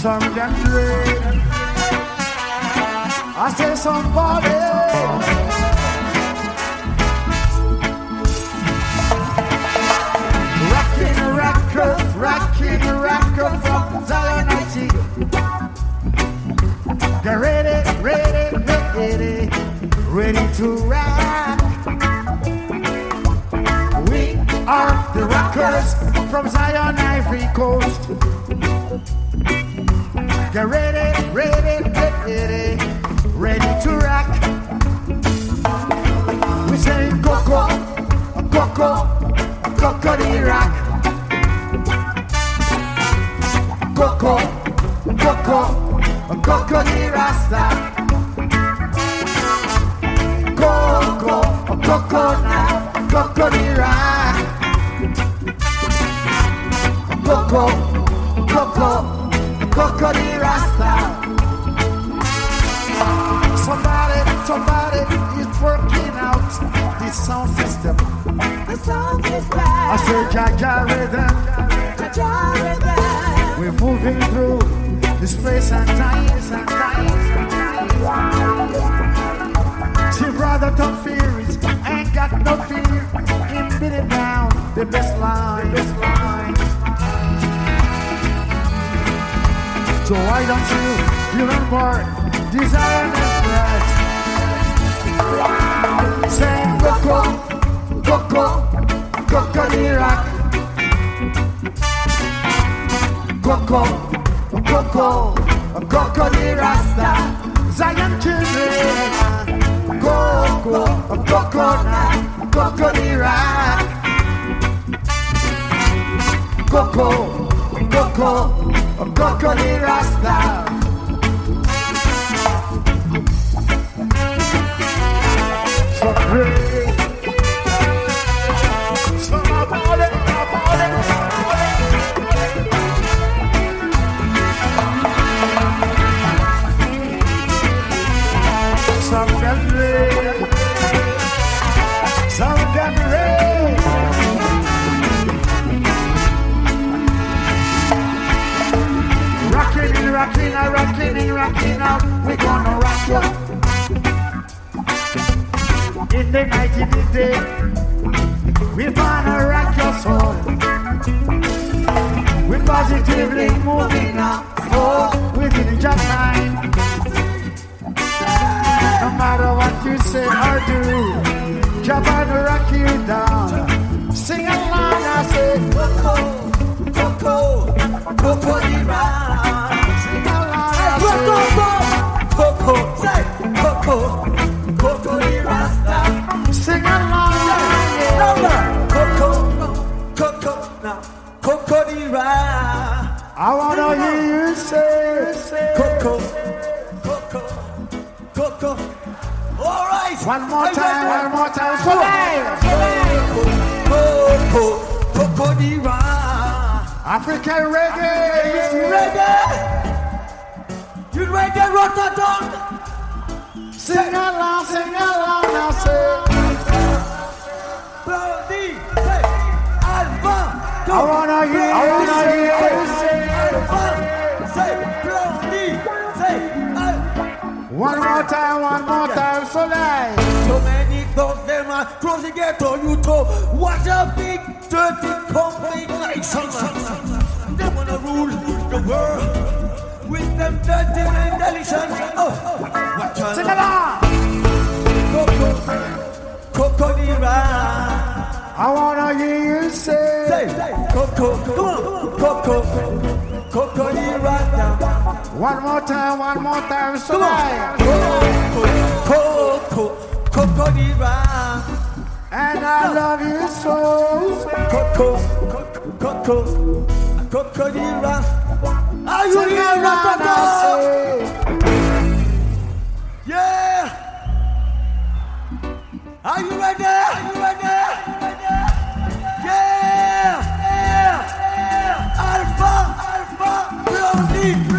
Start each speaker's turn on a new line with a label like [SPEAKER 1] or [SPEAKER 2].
[SPEAKER 1] Some them great. I say somebody. Rockin' record from Zion IT. They're ready to rock. We are the rockers from Zion Ivory Coast. They're ready to rock. We say Coco, the rock. Coco the Rasta. Coco the rock. Coco the Rasta. Somebody is working out the sound system. I say Jaja rhythm. We're moving through this space and time. See, brother, don't fear it. Ain't got no fear. In beating down the best line. So why don't you learn more? Desire and spread. Say Coco the rock. Coco the Rasta. Zion children. Coco the rock. Coco the Rasta. So great. So some get ready. Rockin' out. We gonna rock you. In the night, in the day, we gonna rock your soul. We positively moving up. Oh, within just time. No matter what you say or do, Japan will rock you down. Sing along, I say Coco the rock. Sing along, I say Coco the Rasta. Sing along, Coco the rock. I wanna hear you say Coco. All right. One more time. For life. Coco the rock. African reggae. You reggae Rotterdam. Sing along, now say. Blondie, say Alpha. I wanna hear you say Alpha. Say Blondie, say Alpha. One more time, so nice. So many of them are closing ghetto, you told. What a big dirty combination. They wanna rule the world with them dirty intelligence. Oh, what a sing along. Coco the rock. I wanna hear you say Coco the rock. One more time, so nice. Coco the rock. And I love you so. Coco the rock. Are you here, Rotterdam? Yeah. Are you ready? Yeah. Alpha, Blondie.